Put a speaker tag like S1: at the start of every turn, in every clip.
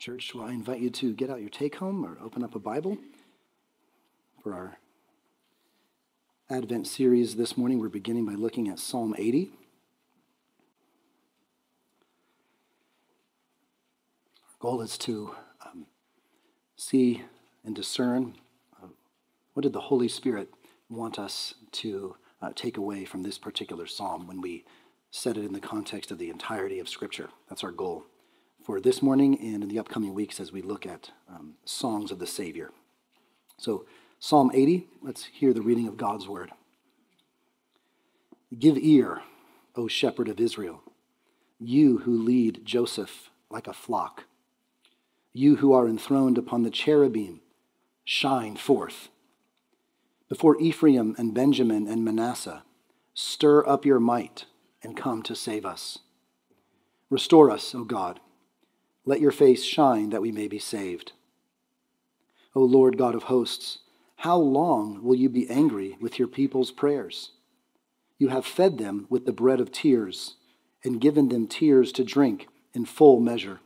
S1: Church, well, I invite you to get out your take-home or open up a Bible for our Advent series this morning. We're beginning by looking at Psalm 80. Our goal is to see and discern what did the Holy Spirit want us to take away from this particular psalm when we set it in the context of the entirety of Scripture. That's our goal for this morning and in the upcoming weeks as we look at songs of the Savior. So, Psalm 80, let's hear the reading of God's word. Give ear, O shepherd of Israel, you who lead Joseph like a flock. You who are enthroned upon the cherubim, shine forth. Before Ephraim and Benjamin and Manasseh, stir up your might and come to save us. Restore us, O God. Let your face shine that we may be saved. O Lord God of hosts, how long will you be angry with your people's prayers? You have fed them with the bread of tears and given them tears to drink in full measure.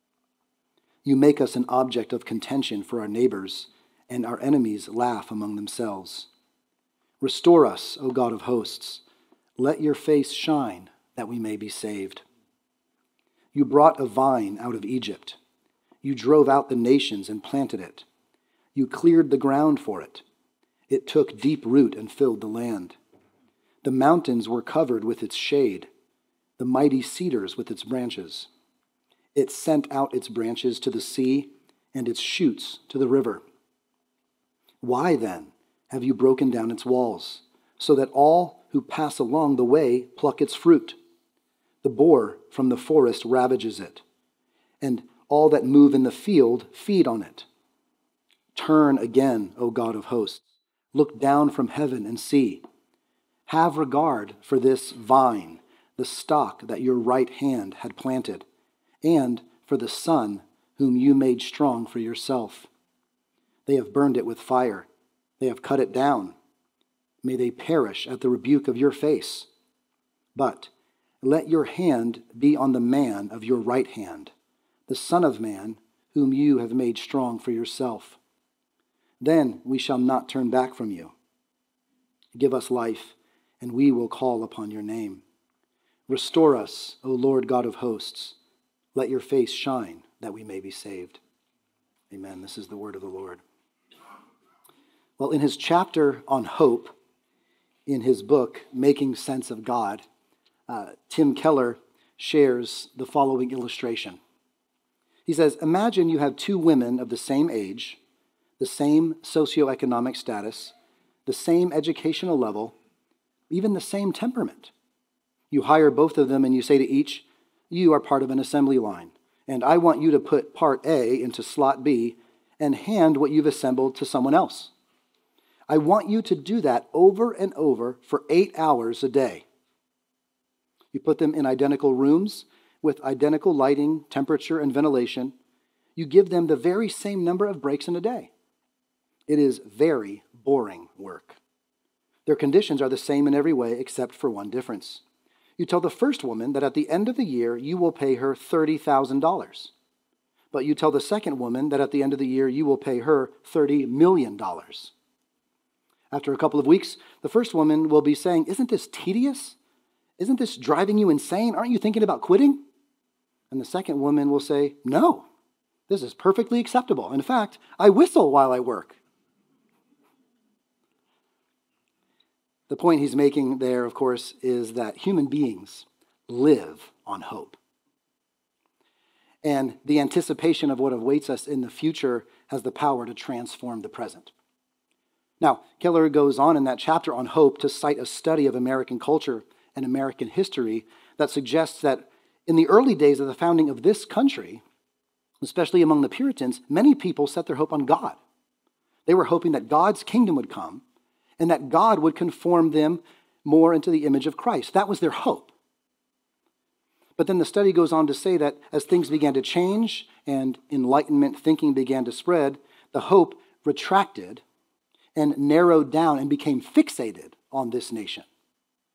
S1: You make us an object of contention for our neighbors, and our enemies laugh among themselves. Restore us, O God of hosts. Let your face shine that we may be saved. You brought a vine out of Egypt. You drove out the nations and planted it. You cleared the ground for it. It took deep root and filled the land. The mountains were covered with its shade, the mighty cedars with its branches. It sent out its branches to the sea and its shoots to the river. Why then have you broken down its walls, so that all who pass along the way pluck its fruit? The boar from the forest ravages it, and all that move in the field feed on it. Turn again, O God of hosts. Look down from heaven and see. Have regard for this vine, the stock that your right hand had planted, and for the son whom you made strong for yourself. They have burned it with fire. They have cut it down. May they perish at the rebuke of your face. But let your hand be on the man of your right hand, the Son of Man, whom you have made strong for yourself. Then we shall not turn back from you. Give us life, and we will call upon your name. Restore us, O Lord God of hosts. Let your face shine, that we may be saved. Amen. This is the word of the Lord. Well, in his chapter on hope, in his book, Making Sense of God, Tim Keller shares the following illustration. He says, imagine you have two women of the same age, the same socioeconomic status, the same educational level, even the same temperament. You hire both of them and you say to each, you are part of an assembly line, and I want you to put part A into slot B and hand what you've assembled to someone else. I want you to do that over and over for 8 hours a day. You put them in identical rooms with identical lighting, temperature, and ventilation. You give them the very same number of breaks in a day. It is very boring work. Their conditions are the same in every way except for one difference. You tell the first woman that at the end of the year you will pay her $30,000. But you tell the second woman that at the end of the year you will pay her $30 million. After a couple of weeks, the first woman will be saying, isn't this tedious? Isn't this driving you insane? Aren't you thinking about quitting? And the second woman will say, no, this is perfectly acceptable. In fact, I whistle while I work. The point he's making there, of course, is that human beings live on hope. And the anticipation of what awaits us in the future has the power to transform the present. Now, Keller goes on in that chapter on hope to cite a study of American culture and American history that suggests that in the early days of the founding of this country, especially among the Puritans, many people set their hope on God. They were hoping that God's kingdom would come and that God would conform them more into the image of Christ. That was their hope. But then the study goes on to say that as things began to change and Enlightenment thinking began to spread, the hope retracted and narrowed down and became fixated on this nation.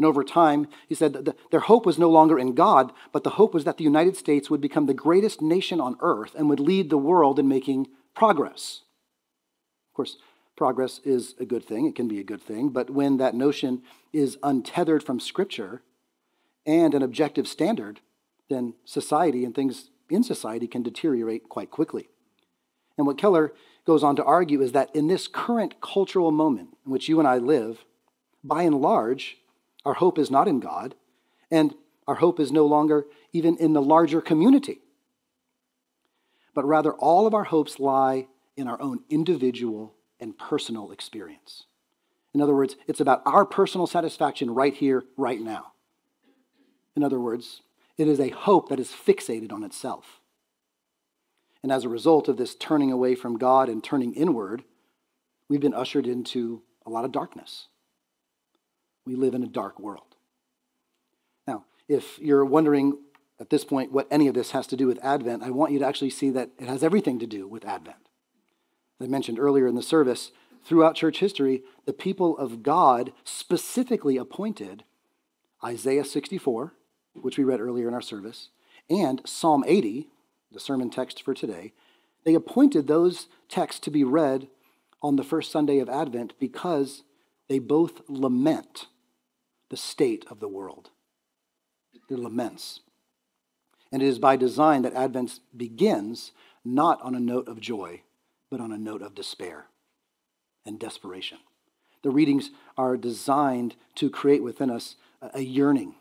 S1: And over time, he said that their hope was no longer in God, but the hope was that the United States would become the greatest nation on earth and would lead the world in making progress. Of course, progress is a good thing. It can be a good thing. But when that notion is untethered from Scripture and an objective standard, then society and things in society can deteriorate quite quickly. And what Keller goes on to argue is that in this current cultural moment in which you and I live, by and large, our hope is not in God, and our hope is no longer even in the larger community. But rather, all of our hopes lie in our own individual and personal experience. In other words, it's about our personal satisfaction right here, right now. In other words, it is a hope that is fixated on itself. And as a result of this turning away from God and turning inward, we've been ushered into a lot of darkness. We live in a dark world. Now, if you're wondering at this point what any of this has to do with Advent, I want you to actually see that it has everything to do with Advent. As I mentioned earlier in the service, throughout church history, the people of God specifically appointed Isaiah 64, which we read earlier in our service, and Psalm 80, the sermon text for today. They appointed those texts to be read on the first Sunday of Advent because they both lament the state of the world. They're laments. And it is by design that Advent begins not on a note of joy, but on a note of despair and desperation. The readings are designed to create within us a yearning.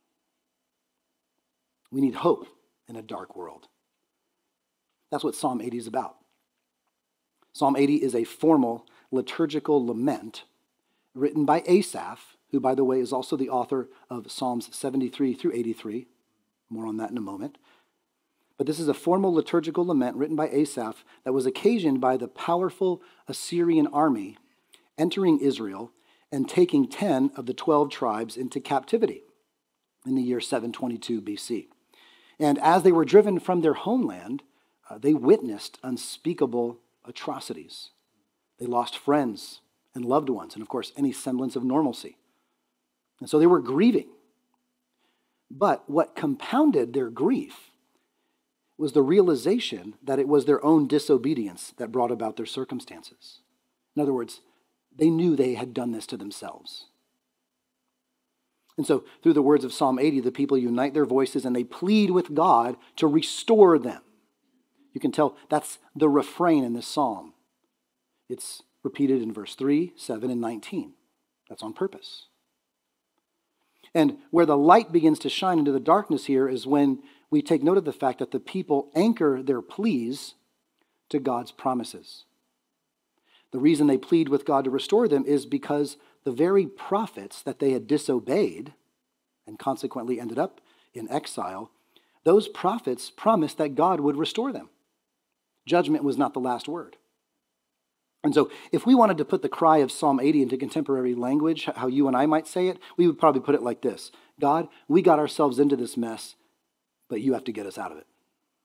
S1: We need hope in a dark world. That's what Psalm 80 is about. Psalm 80 is a formal liturgical lament written by Asaph, who, by the way, is also the author of Psalms 73 through 83. More on that in a moment. But this is a formal liturgical lament written by Asaph that was occasioned by the powerful Assyrian army entering Israel and taking 10 of the 12 tribes into captivity in the year 722 BC. And as they were driven from their homeland, they witnessed unspeakable atrocities. They lost friends and loved ones, and of course, any semblance of normalcy. And so they were grieving. But what compounded their grief was the realization that it was their own disobedience that brought about their circumstances. In other words, they knew they had done this to themselves. And so, through the words of Psalm 80, the people unite their voices and they plead with God to restore them. You can tell that's the refrain in this psalm. It's repeated in verse 3, 7, and 19. That's on purpose. And where the light begins to shine into the darkness here is when we take note of the fact that the people anchor their pleas to God's promises. The reason they plead with God to restore them is because the very prophets that they had disobeyed and consequently ended up in exile, those prophets promised that God would restore them. Judgment was not the last word. And so if we wanted to put the cry of Psalm 80 into contemporary language, how you and I might say it, we would probably put it like this: God, we got ourselves into this mess, but you have to get us out of it.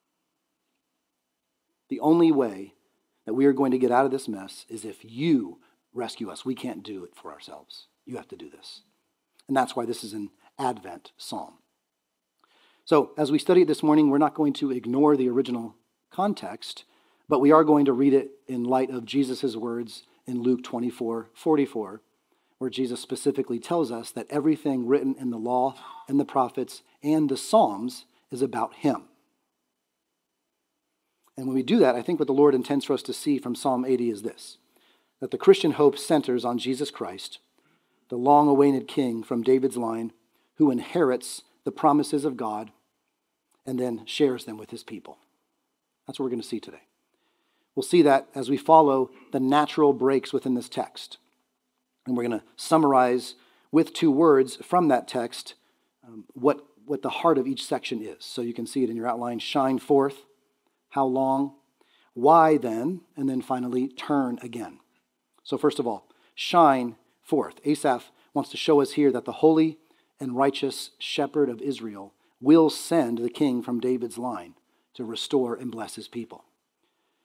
S1: The only way that we are going to get out of this mess is if you rescue us. We can't do it for ourselves. You have to do this. And that's why this is an Advent psalm. So as we study it this morning, we're not going to ignore the original context, but we are going to read it in light of Jesus' words in Luke 24:44, where Jesus specifically tells us that everything written in the law and the prophets and the Psalms is about him. And when we do that, I think what the Lord intends for us to see from Psalm 80 is this: that the Christian hope centers on Jesus Christ, the long-awaited King from David's line, who inherits the promises of God and then shares them with his people. That's what we're going to see today. We'll see that as we follow the natural breaks within this text. And we're going to summarize with 2 words from that text what the heart of each section is. So you can see it in your outline: shine forth, how long, why then, and then finally turn again. So first of all, shine forth. Asaph wants to show us here that the holy and righteous shepherd of Israel will send the king from David's line to restore and bless his people.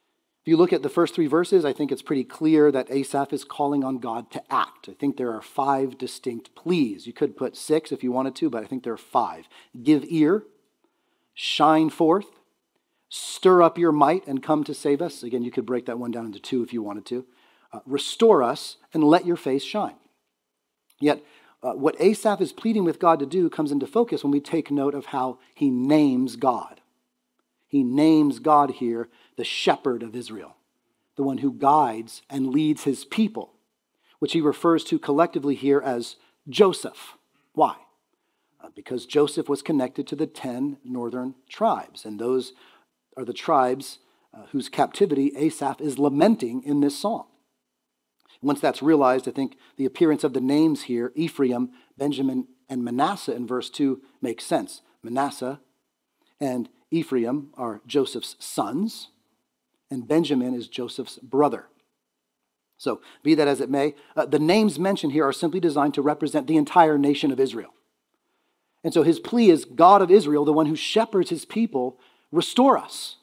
S1: If you look at the first 3 verses, I think it's pretty clear that Asaph is calling on God to act. I think there are 5 distinct pleas. You could put 6 if you wanted to, but I think there are 5. Give ear, shine forth, stir up your might and come to save us. Again, you could break that one down into 2 if you wanted to. Restore us and let your face shine. Yet, what Asaph is pleading with God to do comes into focus when we take note of how he names God. He names God here the shepherd of Israel, the one who guides and leads his people, which he refers to collectively here as Joseph. Why? Because Joseph was connected to the 10 northern tribes, and those are the tribes whose captivity Asaph is lamenting in this psalm. Once that's realized, I think the appearance of the names here, Ephraim, Benjamin, and Manasseh in verse 2 makes sense. Manasseh and Ephraim are Joseph's sons, and Benjamin is Joseph's brother. So, be that as it may, the names mentioned here are simply designed to represent the entire nation of Israel. And so his plea is, God of Israel, the one who shepherds his people, restore us.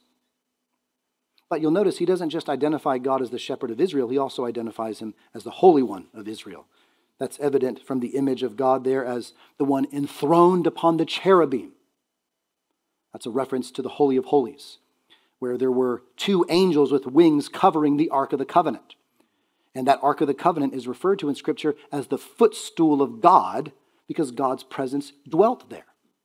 S1: But you'll notice he doesn't just identify God as the shepherd of Israel, he also identifies him as the Holy One of Israel. That's evident from the image of God there as the one enthroned upon the cherubim. That's a reference to the Holy of Holies, where there were 2 angels with wings covering the Ark of the Covenant. And that Ark of the Covenant is referred to in Scripture as the footstool of God because God's presence dwelt there.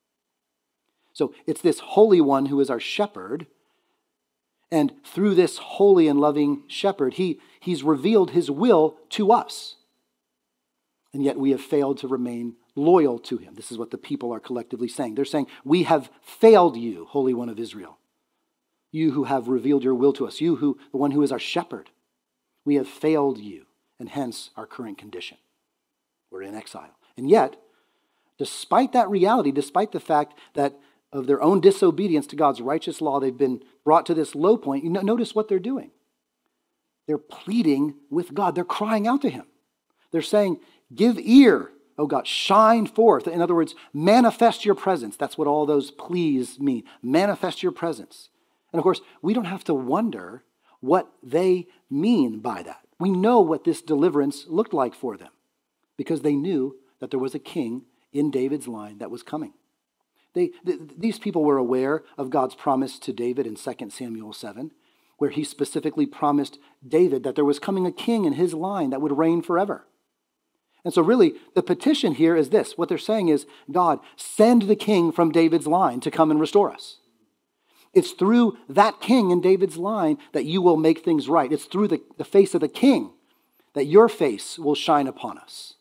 S1: So it's this Holy One who is our shepherd. And through this holy and loving shepherd, he's revealed his will to us. And yet we have failed to remain loyal to him. This is what the people are collectively saying. They're saying, we have failed you, Holy One of Israel. You who have revealed your will to us. You who, the one who is our shepherd. We have failed you, and hence our current condition. We're in exile. And yet, despite that reality, despite the fact that of their own disobedience to God's righteous law, they've been brought to this low point. You notice what they're doing. They're pleading with God. They're crying out to him. They're saying, give ear, oh God, shine forth. In other words, manifest your presence. That's what all those pleas mean. Manifest your presence. And of course, we don't have to wonder what they mean by that. We know what this deliverance looked like for them because they knew that there was a king in David's line that was coming. These people were aware of God's promise to David in 2 Samuel 7, where he specifically promised David that there was coming a king in his line that would reign forever. And so really, the petition here is this. What they're saying is, God, send the king from David's line to come and restore us. It's through that king in David's line that you will make things right. It's through the face of the king that your face will shine upon us.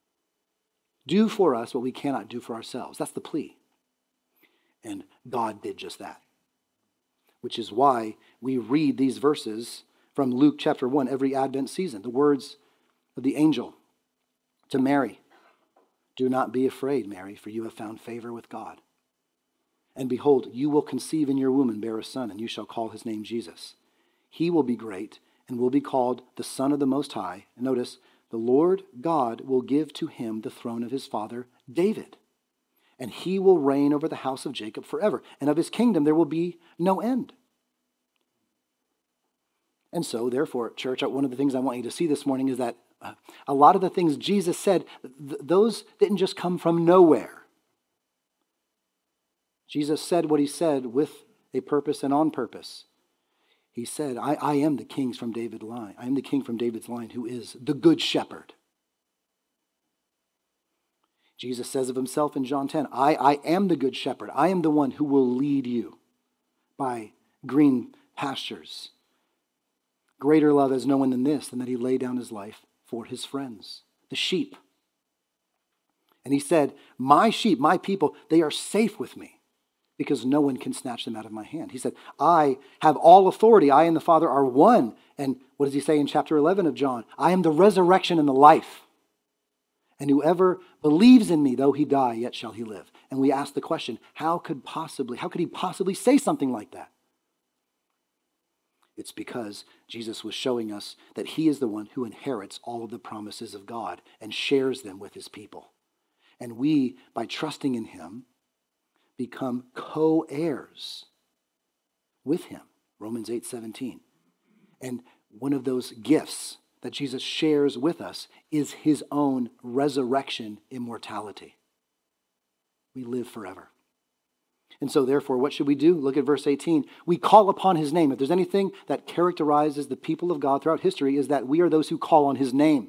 S1: Do for us what we cannot do for ourselves. That's the plea. And God did just that, which is why we read these verses from Luke chapter 1 every Advent season. The words of the angel to Mary. Do not be afraid, Mary, for you have found favor with God. And behold, you will conceive in your womb and bear a son, and you shall call his name Jesus. He will be great and will be called the Son of the Most High. And notice, the Lord God will give to him the throne of his father David. And he will reign over the house of Jacob forever. And of his kingdom there will be no end. And so, therefore, church, one of the things I want you to see this morning is that a lot of the things Jesus said, those didn't just come from nowhere. Jesus said what he said with a purpose and on purpose. He said, I am the king from David's line. I am the king from David's line who is the good shepherd. Jesus says of himself in John 10, I am the good shepherd. I am the one who will lead you by green pastures. Greater love has no one than this, than that he lay down his life for his friends, the sheep. And he said, my sheep, my people, they are safe with me because no one can snatch them out of my hand. He said, I have all authority. I and the Father are one. And what does he say in chapter 11 of John? I am the resurrection and the life. And whoever believes in me, though he die, yet shall he live. And we ask the question, how could he possibly say something like that? It's because Jesus was showing us that he is the one who inherits all of the promises of God and shares them with his people. And we, by trusting in him, become co-heirs with him. Romans 8:17. And one of those gifts that Jesus shares with us is his own resurrection immortality. We live forever. And so therefore, what should we do? Look at verse 18. We call upon his name. If there's anything that characterizes the people of God throughout history, is that we are those who call on his name.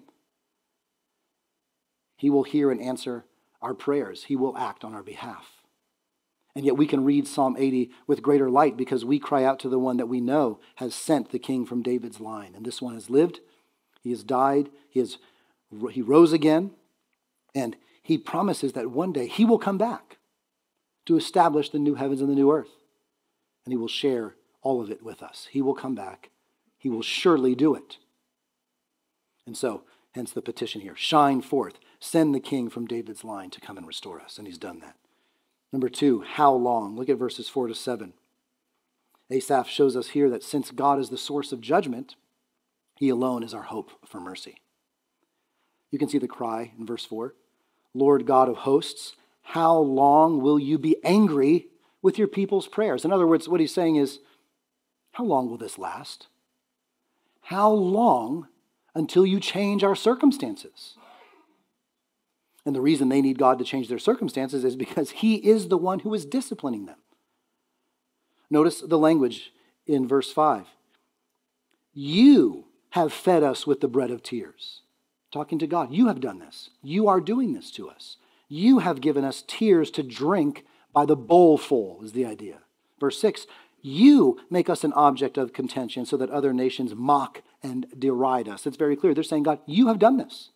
S1: He will hear and answer our prayers. He will act on our behalf. And yet we can read Psalm 80 with greater light because we cry out to the one that we know has sent the king from David's line. And this one has lived, he has died, he rose again, and he promises that one day he will come back to establish the new heavens and the new earth. And he will share all of it with us. He will come back. He will surely do it. And so, hence the petition here. Shine forth. Send the king from David's line to come and restore us. And he's done that. Number 2, how long? Look at verses 4 to 7. Asaph shows us here that since God is the source of judgment, he alone is our hope for mercy. You can see the cry in verse 4. Lord God of hosts, how long will you be angry with your people's prayers? In other words, what he's saying is, how long will this last? How long until you change our circumstances? And the reason they need God to change their circumstances is because he is the one who is disciplining them. Notice the language in verse 5. You have fed us with the bread of tears. Talking to God. You have done this. You are doing this to us. You have given us tears to drink by the bowlful, is the idea. Verse 6, you make us an object of contention so that other nations mock and deride us. It's very clear. They're saying, God, you have done this.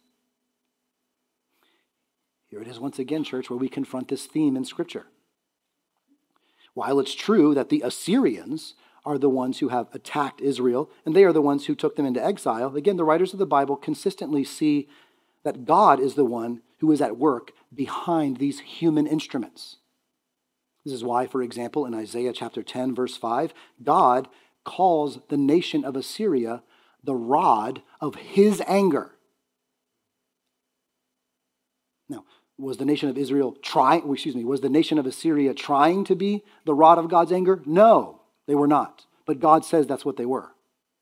S1: Here it is once again, church, where we confront this theme in Scripture. While it's true that the Assyrians are the ones who have attacked Israel, and they are the ones who took them into exile, again, the writers of the Bible consistently see that God is the one who is at work behind these human instruments. This is why, for example, in Isaiah chapter 10, verse 5, God calls the nation of Assyria the rod of his anger. Now, was the nation of Assyria trying to be the rod of God's anger? No, they were not. But God says that's what they were.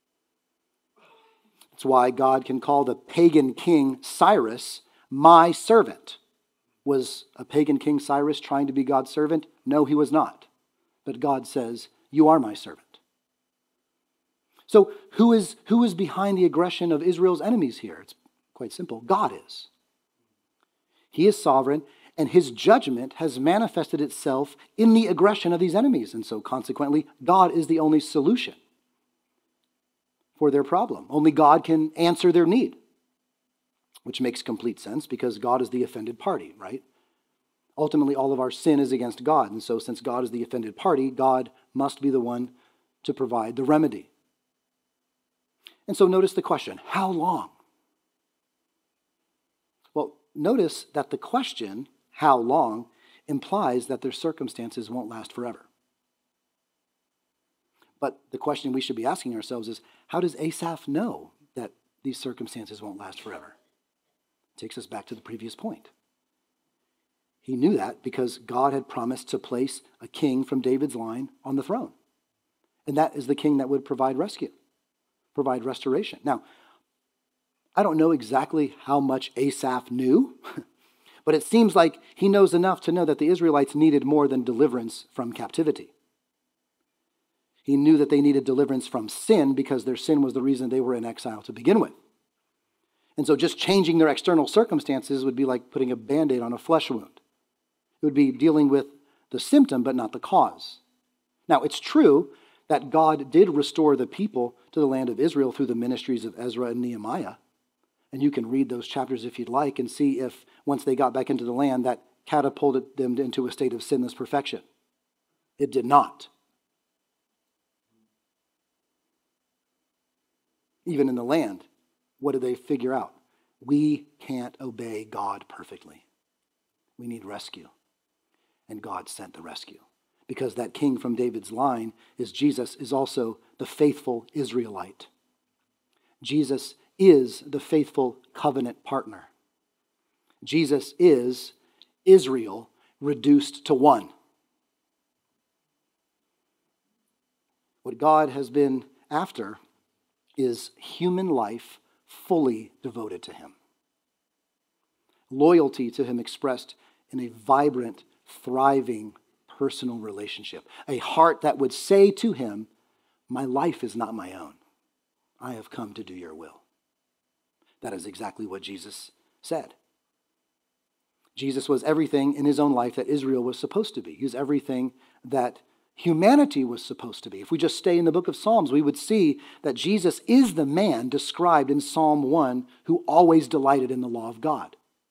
S1: That's why God can call the pagan king Cyrus my servant. Was a pagan king Cyrus trying to be God's servant? No, he was not. But God says, you are my servant. So who is behind the aggression of Israel's enemies here? It's quite simple. God is. He is sovereign, and his judgment has manifested itself in the aggression of these enemies. And so consequently, God is the only solution for their problem. Only God can answer their need, which makes complete sense because God is the offended party, right? Ultimately, all of our sin is against God. And so since God is the offended party, God must be the one to provide the remedy. And so notice the question, how long? Well, notice that the question, how long, implies that their circumstances won't last forever. But the question we should be asking ourselves is, how does Asaph know that these circumstances won't last forever? It takes us back to the previous point. He knew that because God had promised to place a king from David's line on the throne. And that is the king that would provide rescue, provide restoration. Now, I don't know exactly how much Asaph knew, but it seems like he knows enough to know that the Israelites needed more than deliverance from captivity. He knew that they needed deliverance from sin because their sin was the reason they were in exile to begin with. And so just changing their external circumstances would be like putting a Band-Aid on a flesh wound. It would be dealing with the symptom but not the cause. Now, it's true that God did restore the people to the land of Israel through the ministries of Ezra and Nehemiah. And you can read those chapters if you'd like and see if, once they got back into the land, that catapulted them into a state of sinless perfection. It did not. Even in the land, what did they figure out? We can't obey God perfectly. We need rescue. And God sent the rescue. Because that king from David's line is Jesus, is also the faithful Israelite. Jesus is the faithful covenant partner. Jesus is Israel reduced to one. What God has been after is human life fully devoted to him. Loyalty to him expressed in a vibrant, thriving personal relationship. A heart that would say to him, my life is not my own. I have come to do your will. That is exactly what Jesus said. Jesus was everything in his own life that Israel was supposed to be. He was everything that humanity was supposed to be. If we just stay in the book of Psalms, we would see that Jesus is the man described in Psalm 1 who always delighted in the law of God.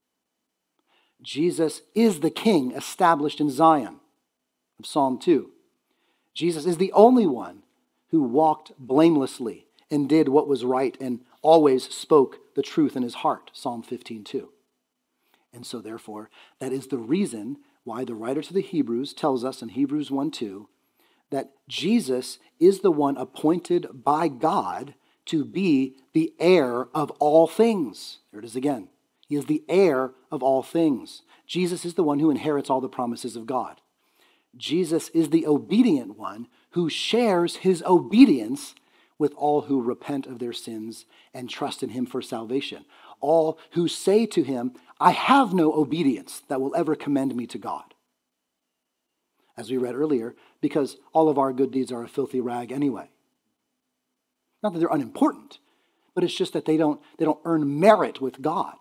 S1: Jesus is the king established in Zion of Psalm 2. Jesus is the only one who walked blamelessly and did what was right and always spoke the truth in his heart, Psalm 15:2. And so therefore, that is the reason why the writer to the Hebrews tells us in Hebrews 1:2 that Jesus is the one appointed by God to be the heir of all things. There it is again. He is the heir of all things. Jesus is the one who inherits all the promises of God. Jesus is the obedient one who shares his obedience with all who repent of their sins and trust in him for salvation. All who say to him, I have no obedience that will ever commend me to God. As we read earlier, because all of our good deeds are a filthy rag anyway. Not that they're unimportant, but it's just that they don't earn merit with God.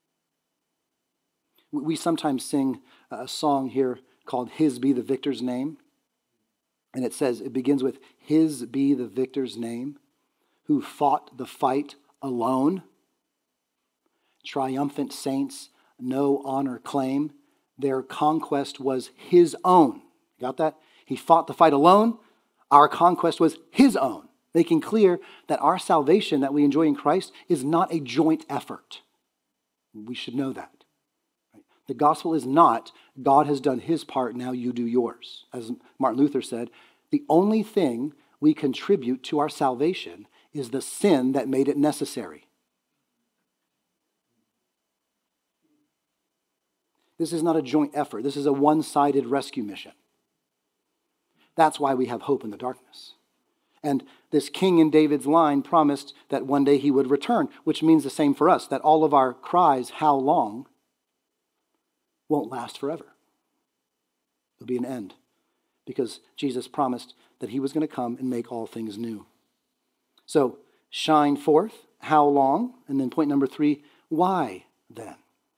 S1: We sometimes sing a song here called His Be the Victor's Name. And it begins with His be the victor's name, who fought the fight alone. Triumphant saints no honor claim. Their conquest was his own. Got that? He fought the fight alone. Our conquest was his own, making clear that our salvation that we enjoy in Christ is not a joint effort. We should know that. The gospel is not, God has done his part, now you do yours. As Martin Luther said, the only thing we contribute to our salvation is the sin that made it necessary. This is not a joint effort. This is a one-sided rescue mission. That's why we have hope in the darkness. And this king in David's line promised that one day he would return, which means the same for us, that all of our cries, how long, won't last forever. There'll be an end because Jesus promised that he was going to come and make all things new. So, shine forth, how long? And then point number 3, why then?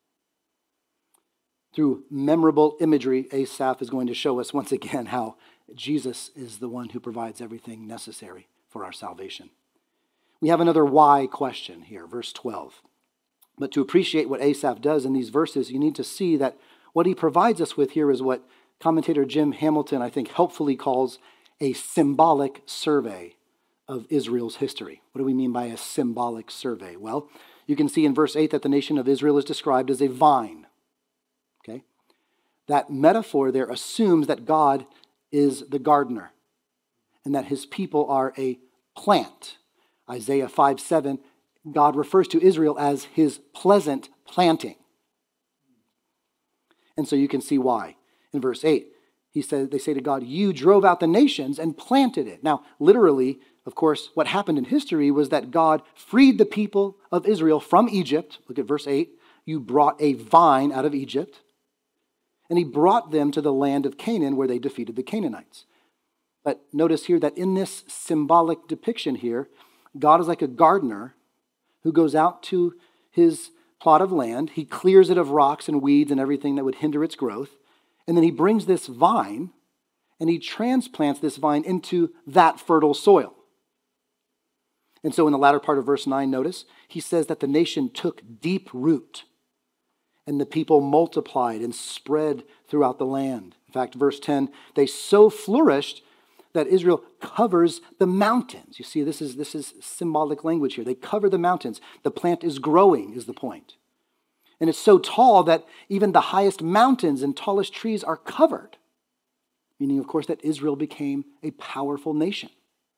S1: Through memorable imagery, Asaph is going to show us once again how Jesus is the one who provides everything necessary for our salvation. We have another why question here, verse 12. But to appreciate what Asaph does in these verses, you need to see that what he provides us with here is what commentator Jim Hamilton, I think, helpfully calls a symbolic survey of Israel's history. What do we mean by a symbolic survey? Well, you can see in verse 8 that the nation of Israel is described as a vine. Okay? That metaphor there assumes that God is the gardener and that his people are a plant. Isaiah 5:7, God refers to Israel as his pleasant planting. And so you can see why. In verse 8, they say to God, you drove out the nations and planted it. Now, literally, of course, what happened in history was that God freed the people of Israel from Egypt. Look at verse 8. You brought a vine out of Egypt. And he brought them to the land of Canaan where they defeated the Canaanites. But notice here that in this symbolic depiction here, God is like a gardener who goes out to his plot of land. He clears it of rocks and weeds and everything that would hinder its growth. And then he brings this vine and he transplants this vine into that fertile soil. And so in the latter part of verse 9, notice, he says that the nation took deep root and the people multiplied and spread throughout the land. In fact, verse 10, they so flourished that Israel covers the mountains. You see, this is symbolic language here. They cover the mountains. The plant is growing, is the point. And it's so tall that even the highest mountains and tallest trees are covered. Meaning, of course, that Israel became a powerful nation.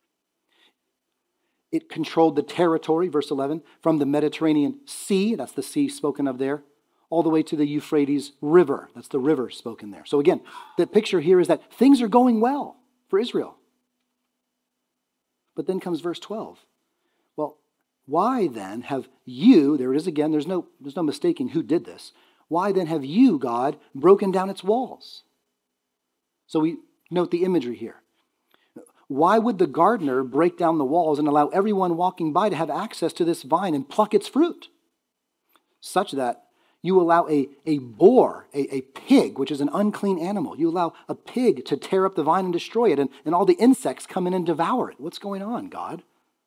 S1: It controlled the territory, verse 11, from the Mediterranean Sea, that's the sea spoken of there, all the way to the Euphrates River. That's the river spoken there. So again, the picture here is that things are going well for Israel. But then comes verse 12. Why then have you, there it is again, there's no mistaking who did this. Why then have you, God, broken down its walls? So we note the imagery here. Why would the gardener break down the walls and allow everyone walking by to have access to this vine and pluck its fruit? Such that you allow a boar, a pig, which is an unclean animal, you allow a pig to tear up the vine and destroy it, and all the insects come in and devour it. What's going on, God?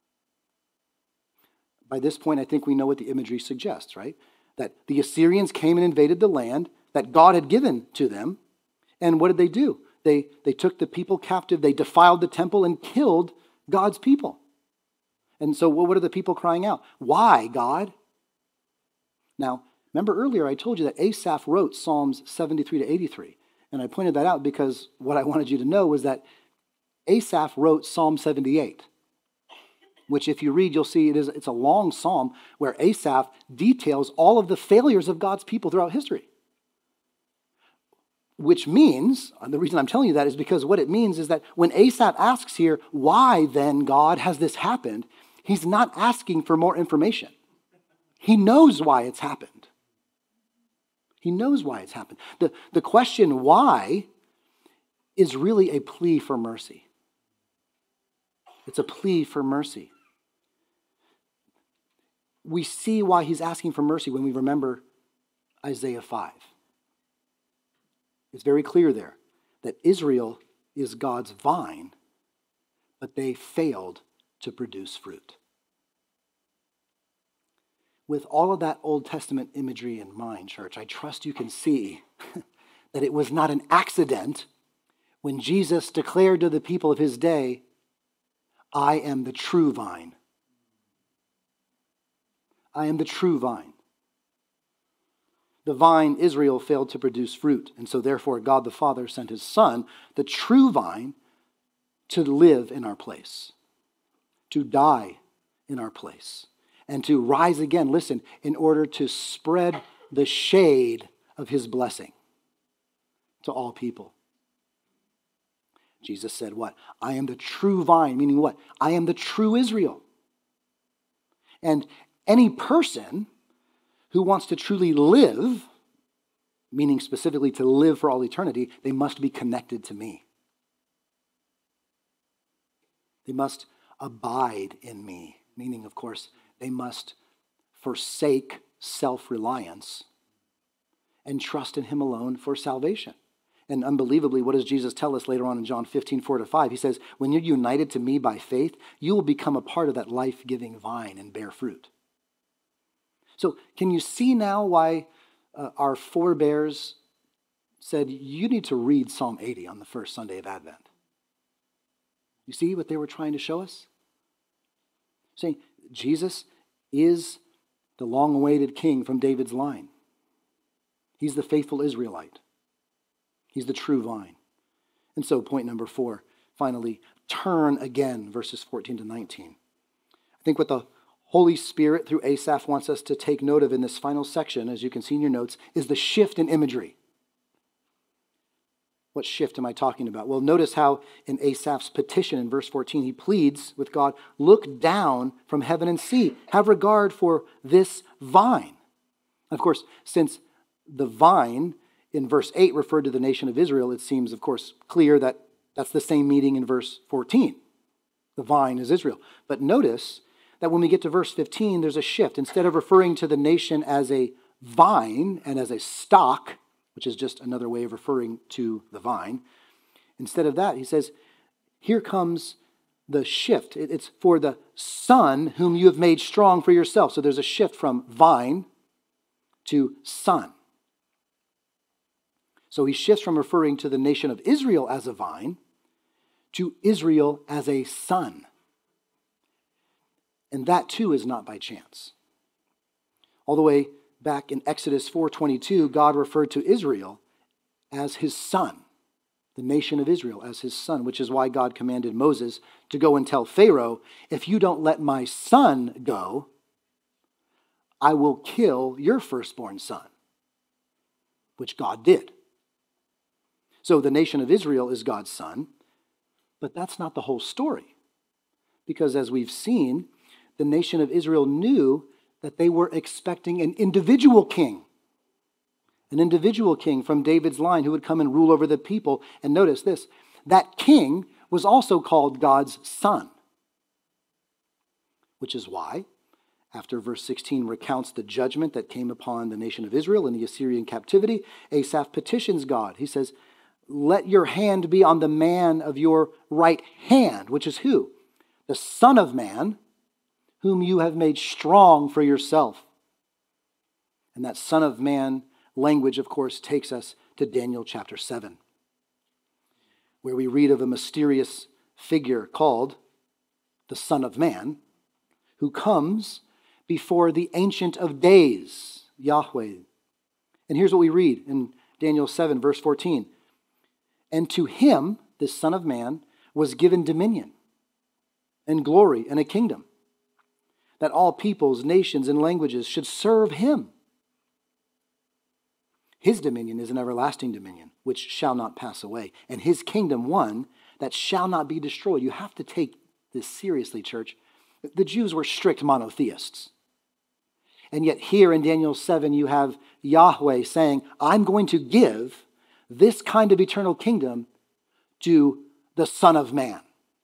S1: By this point, I think we know what the imagery suggests, right? That the Assyrians came and invaded the land that God had given to them. And what did they do? They took the people captive, they defiled the temple and killed God's people. And so what are the people crying out? Why, God? Now, remember earlier I told you that Asaph wrote Psalms 73 to 83. And I pointed that out because what I wanted you to know was that Asaph wrote Psalm 78. Which if you read, you'll see it's a long psalm where Asaph details all of the failures of God's people throughout history. Which means, and the reason I'm telling you that is because what it means is that when Asaph asks here, why then, God, has this happened? He's not asking for more information. He knows why it's happened. He knows why it's happened. The question why is really a plea for mercy. It's a plea for mercy. We see why he's asking for mercy when we remember Isaiah 5. It's very clear there that Israel is God's vine, but they failed to produce fruit. With all of that Old Testament imagery in mind, church, I trust you can see that it was not an accident when Jesus declared to the people of his day, I am the true vine. I am the true vine. The vine, Israel, failed to produce fruit, and so therefore God the Father sent his Son, the true vine, to live in our place, to die in our place, and to rise again, listen, in order to spread the shade of his blessing to all people. Jesus said what? I am the true vine, meaning what? I am the true Israel. And any person who wants to truly live, meaning specifically to live for all eternity, they must be connected to me. They must abide in me, meaning, of course, they must forsake self-reliance and trust in him alone for salvation. And unbelievably, what does Jesus tell us later on in John 15, 4-5? He says, when you're united to me by faith, you will become a part of that life-giving vine and bear fruit. So can you see now why our forebears said, you need to read Psalm 80 on the first Sunday of Advent? You see what they were trying to show us? Saying, Jesus is the long-awaited king from David's line. He's the faithful Israelite. He's the true vine. And so point number 4, finally, turn again, verses 14 to 19. I think what the Holy Spirit through Asaph wants us to take note of in this final section, as you can see in your notes, is the shift in imagery. What shift am I talking about? Well, notice how in Asaph's petition in verse 14, he pleads with God, look down from heaven and see. Have regard for this vine. Of course, since the vine in verse 8 referred to the nation of Israel, it seems, of course, clear that that's the same meaning in verse 14. The vine is Israel. But notice that when we get to verse 15, there's a shift. Instead of referring to the nation as a vine and as a stock, which is just another way of referring to the vine, instead of that, he says, here comes the shift. It's for the son whom you have made strong for yourself. So there's a shift from vine to son. So he shifts from referring to the nation of Israel as a vine to Israel as a son. And that too is not by chance. All the way back in Exodus 4:22, God referred to Israel as his son, the nation of Israel as his son, which is why God commanded Moses to go and tell Pharaoh, if you don't let my son go, I will kill your firstborn son, which God did. So the nation of Israel is God's son, but that's not the whole story. Because as we've seen, the nation of Israel knew that they were expecting an individual king from David's line who would come and rule over the people. And notice this, that king was also called God's son, which is why, after verse 16 recounts the judgment that came upon the nation of Israel in the Assyrian captivity, Asaph petitions God. He says, let your hand be on the man of your right hand, which is who? The Son of Man, whom you have made strong for yourself. And that Son of Man language, of course, takes us to Daniel chapter 7, where we read of a mysterious figure called the Son of Man, who comes before the Ancient of Days, Yahweh. And here's what we read in Daniel 7, verse 14. And to him, this Son of Man, was given dominion and glory and a kingdom, that all peoples, nations, and languages should serve him. His dominion is an everlasting dominion, which shall not pass away, and his kingdom one that shall not be destroyed. You have to take this seriously, church. The Jews were strict monotheists. And yet here in Daniel 7, you have Yahweh saying, I'm going to give this kind of eternal kingdom to the Son of Man.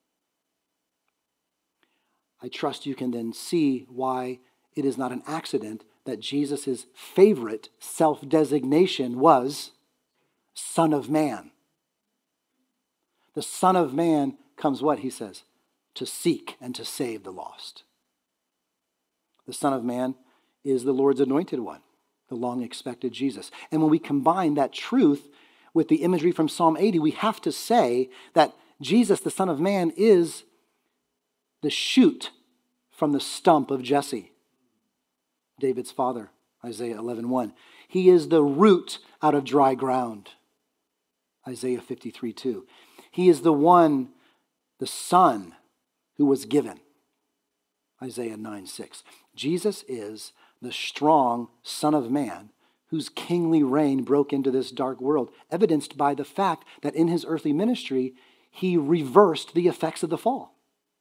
S1: I trust you can then see why it is not an accident that Jesus' favorite self-designation was Son of Man. The Son of Man comes what, he says? To seek and to save the lost. The Son of Man is the Lord's anointed one, the long-expected Jesus. And when we combine that truth with the imagery from Psalm 80, we have to say that Jesus, the Son of Man, is the shoot from the stump of Jesse, David's father, Isaiah 11:1. He is the root out of dry ground, Isaiah 53:2. He is the one, the Son, who was given, Isaiah 9:6. Jesus is the strong Son of Man whose kingly reign broke into this dark world, evidenced by the fact that in his earthly ministry, he reversed the effects of the fall.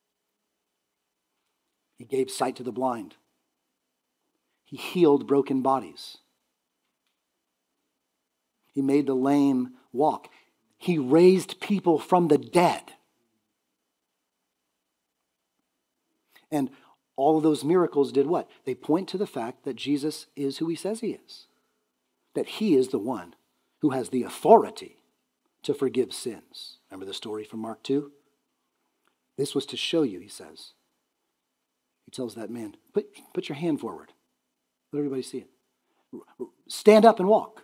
S1: He gave sight to the blind. He healed broken bodies. He made the lame walk. He raised people from the dead. And all of those miracles did what? They point to the fact that Jesus is who he says he is. That he is the one who has the authority to forgive sins. Remember the story from Mark 2? This was to show you, he says. He tells that man, put your hand forward. Let everybody see it. Stand up and walk.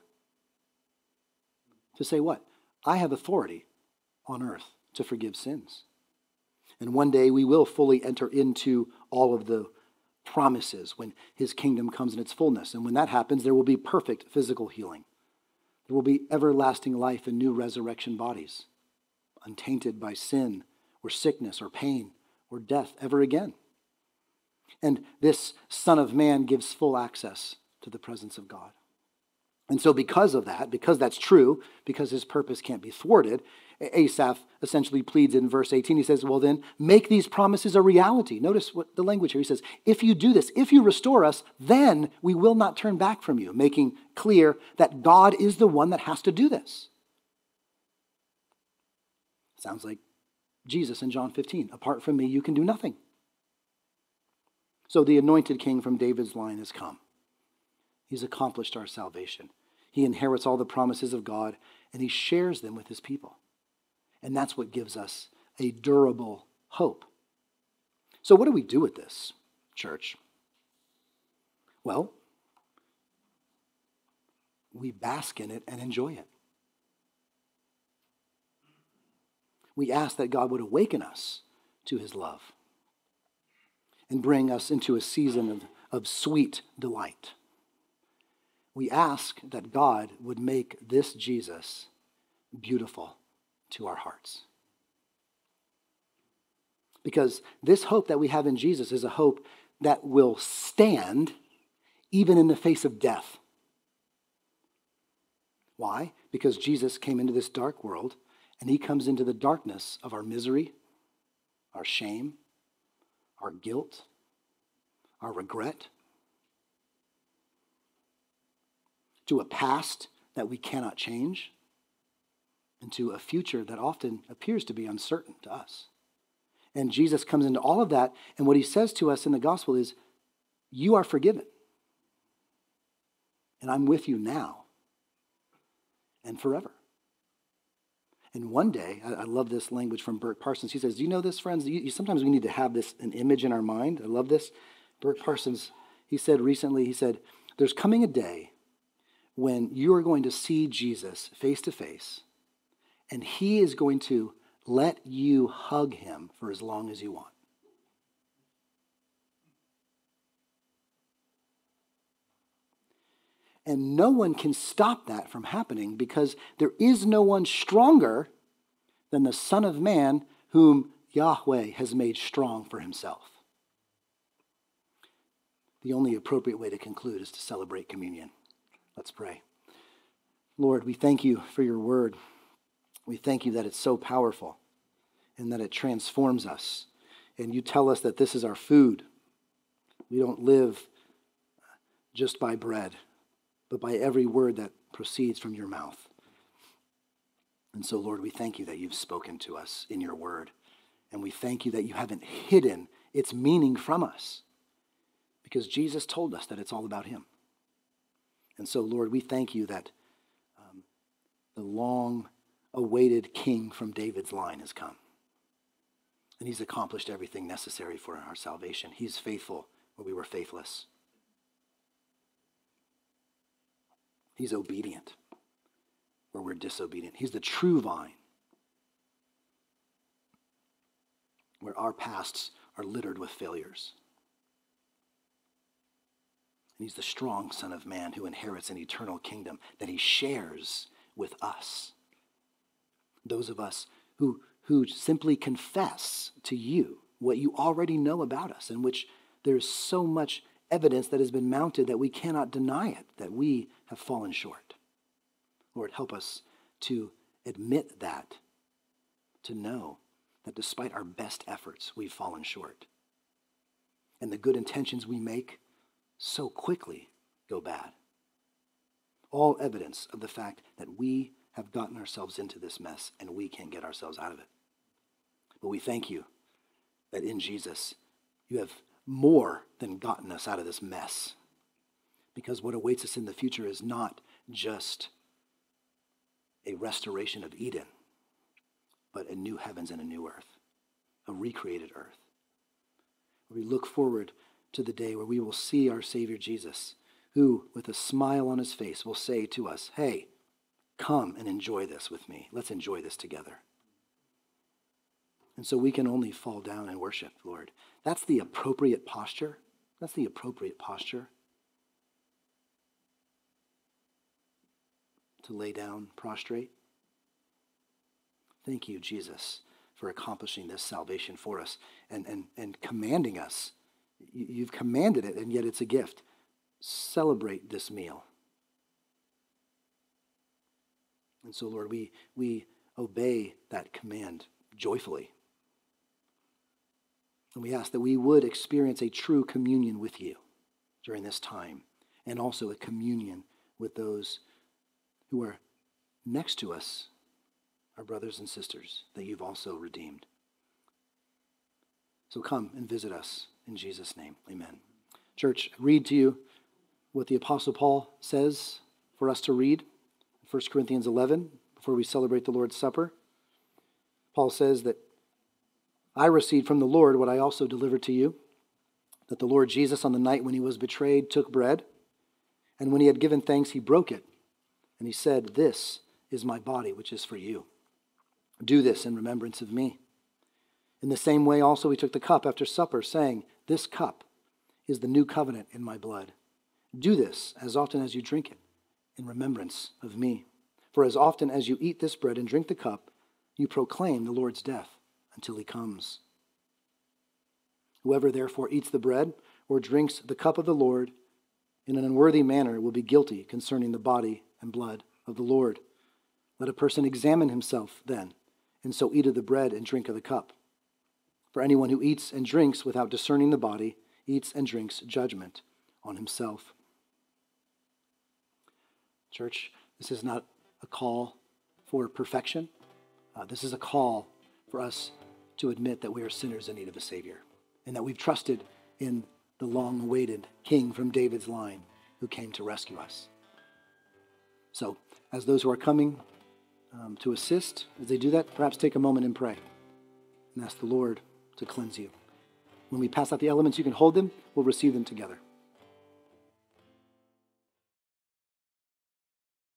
S1: To say what? I have authority on earth to forgive sins. And one day we will fully enter into all of the promises when his kingdom comes in its fullness. And when that happens, there will be perfect physical healing. There will be everlasting life and new resurrection bodies, untainted by sin or sickness or pain or death ever again. And this Son of Man gives full access to the presence of God. And so because of that, because that's true, because his purpose can't be thwarted, Asaph essentially pleads in verse 18. He says, well then, make these promises a reality. Notice what the language here. He says, if you do this, if you restore us, then we will not turn back from you, making clear that God is the one that has to do this. Sounds like Jesus in John 15. Apart from me, you can do nothing. So the anointed king from David's line has come. He's accomplished our salvation. He inherits all the promises of God, and he shares them with his people. And that's what gives us a durable hope. So what do we do with this, church? Well, we bask in it and enjoy it. We ask that God would awaken us to his love and bring us into a season of sweet delight. We ask that God would make this Jesus beautiful to our hearts. Because this hope that we have in Jesus is a hope that will stand even in the face of death. Why? Because Jesus came into this dark world, and he comes into the darkness of our misery, our shame, our guilt, our regret, to a past that we cannot change, and to a future that often appears to be uncertain to us. And Jesus comes into all of that, and what he says to us in the gospel is, you are forgiven. And I'm with you now and forever. And one day, I love this language from Bert Parsons. He says, do you know this, friends? Sometimes we need to have this, an image in our mind. I love this. Bert Parsons, he said recently, there's coming a day when you are going to see Jesus face to face, and he is going to let you hug him for as long as you want. And no one can stop that from happening because there is no one stronger than the Son of Man whom Yahweh has made strong for himself. The only appropriate way to conclude is to celebrate communion. Let's pray. Lord, we thank you for your word. We thank you that it's so powerful and that it transforms us. And you tell us that this is our food. We don't live just by bread, but by every word that proceeds from your mouth. And so, Lord, we thank you that you've spoken to us in your word. And we thank you that you haven't hidden its meaning from us, because Jesus told us that it's all about him. And so, Lord, we thank you that the long-awaited king from David's line has come. And he's accomplished everything necessary for our salvation. He's faithful where we were faithless. He's obedient where we're disobedient. He's the true vine where our pasts are littered with failures. And he's the strong Son of Man who inherits an eternal kingdom that he shares with us. Those of us who simply confess to you what you already know about us, in which there's so much evidence that has been mounted that we cannot deny it, that we have fallen short. Lord, help us to admit that, to know that despite our best efforts, we've fallen short. And the good intentions we make so quickly go bad. All evidence of the fact that we have gotten ourselves into this mess and we can't get ourselves out of it. But we thank you that in Jesus, you have more than gotten us out of this mess. Because what awaits us in the future is not just a restoration of Eden, but a new heavens and a new earth, a recreated earth. We look forward to the day where we will see our Savior Jesus, who, with a smile on his face, will say to us, hey, come and enjoy this with me. Let's enjoy this together. And so we can only fall down and worship, Lord. That's the appropriate posture. That's the appropriate posture. To lay down prostrate. Thank you, Jesus, for accomplishing this salvation for us and commanding us. You've commanded it, and yet it's a gift. Celebrate this meal. And so, Lord, we obey that command joyfully. And we ask that we would experience a true communion with you during this time, and also a communion with those who are next to us, our brothers and sisters, that you've also redeemed. So come and visit us in Jesus' name. Amen. Church, read to you what the Apostle Paul says for us to read. 1 Corinthians 11, before we celebrate the Lord's Supper. Paul says that I received from the Lord what I also delivered to you, that the Lord Jesus on the night when he was betrayed took bread, and when he had given thanks, he broke it, and he said, this is my body, which is for you. Do this in remembrance of me. In the same way also he took the cup after supper, saying, this cup is the new covenant in my blood. Do this as often as you drink it in remembrance of me. For as often as you eat this bread and drink the cup, you proclaim the Lord's death until he comes. Whoever therefore eats the bread or drinks the cup of the Lord in an unworthy manner will be guilty concerning the body and blood of the Lord. Let a person examine himself then, and so eat of the bread and drink of the cup. For anyone who eats and drinks without discerning the body eats and drinks judgment on himself. Church, this is not a call for perfection. This is a call for us to admit that we are sinners in need of a Savior and that we've trusted in the long-awaited King from David's line who came to rescue us. So, as those who are coming to assist, as they do that, perhaps take a moment and pray and ask the Lord to cleanse you. When we pass out the elements, you can hold them. We'll receive them together.